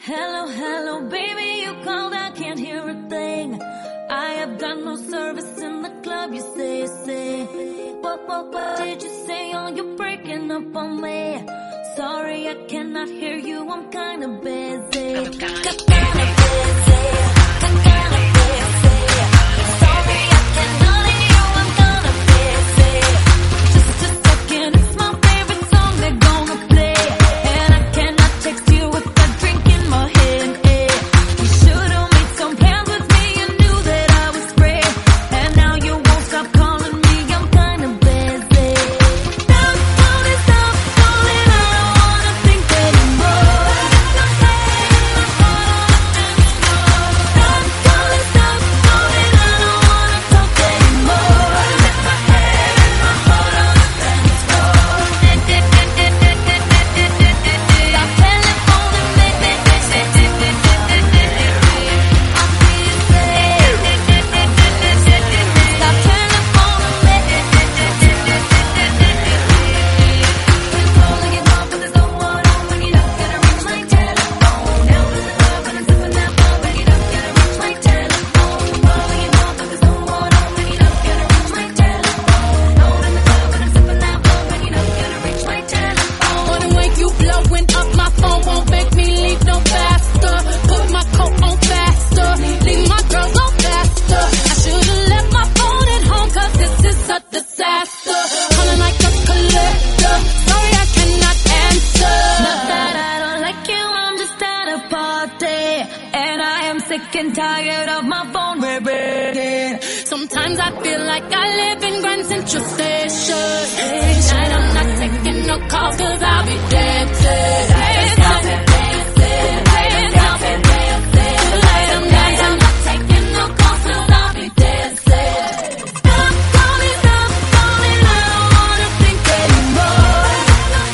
Hello, hello, baby, you called, I can't hear a thing. I have got no service in the club, you say. What did you say? Oh, you're breaking up on me. Sorry, I cannot hear you, I'm kinda busy. Kinda busy. Sorry, I cannot hear you, I'm kinda busy. Just a second, it's my favorite song they're gonna play. And I cannot text you with a drink in my hand. You should've made some plans with me, you knew that I was free. And now you won't stop calling me, I'm kinda busy. Stop calling, I don't wanna think anymore. Stop calling, I don't wanna talk anymore. Let my head and my heart on the dance floor. Stop telephoning me. Stop telephoning me. Calling it off, but there's no one on when you're not gonna reach my telephone. Now it's the club and I'm sipping that ball when you're not gonna reach my telephone. Calling it off, but there's no one on when you're not gonna reach my telephone. Out in the club and I'm sipping that ball when you're not gonna reach my telephone. On the way you blowing up my phone won't make me leave no faster. Put my coat on faster, leave my girls on faster. I should've left my phone at home 'cause this is a disaster. Calling like a collector, sorry I cannot answer. Not that I don't like you, I'm just at a party. And I am sick and tired of my phone ringing. Sometimes I feel like I live in Grand Central Station. Tonight I'm not taking no calls 'cause I'll be dancing. Tonight I'm not taking no calls 'cause I'll be dancing. Stop calling, I don't wanna think anymore. Stop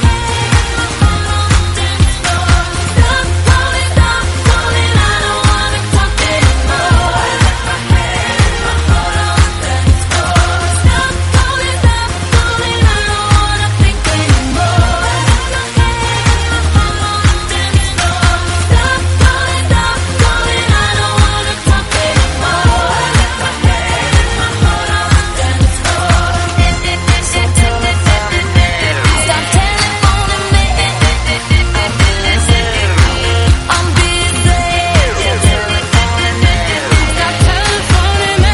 calling, I don't wanna talk anymore. Let my head and my heart on the dance floor. Stop calling, I don't wanna think anymore. Stop calling, I don't wanna talk anymore. Let my head and my heart on the dance floor. Stop telephoning me. I'm busy. Stop telephoning me.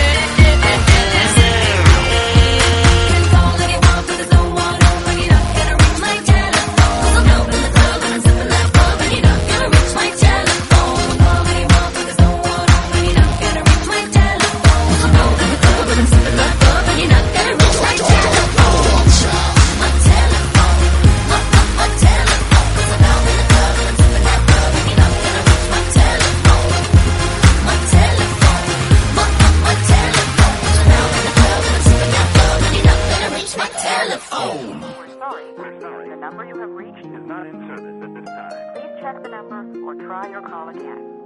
Calling it off, but there's no one on when you're not gonna reach my telephone. 'Cause I'm out in the club and I'm sipping that ball when you're not gonna reach my telephone. Calling it off, but there's no one on when you're not gonna reach my telephone. 'Cause I'm out in the club and I'm sipping that ball when you're not gonna reach my telephone. My telephone, my telephone. 'Cause I'm out in the club and I'm sipping that ball when you're not gonna reach my telephone. My telephone, my telephone. 'Cause I'm out in the club and I'm sipping that ball when you're not gonna reach my telephone. We're sorry. The number you have reached is not in service at this time. Please check the number or try your call again.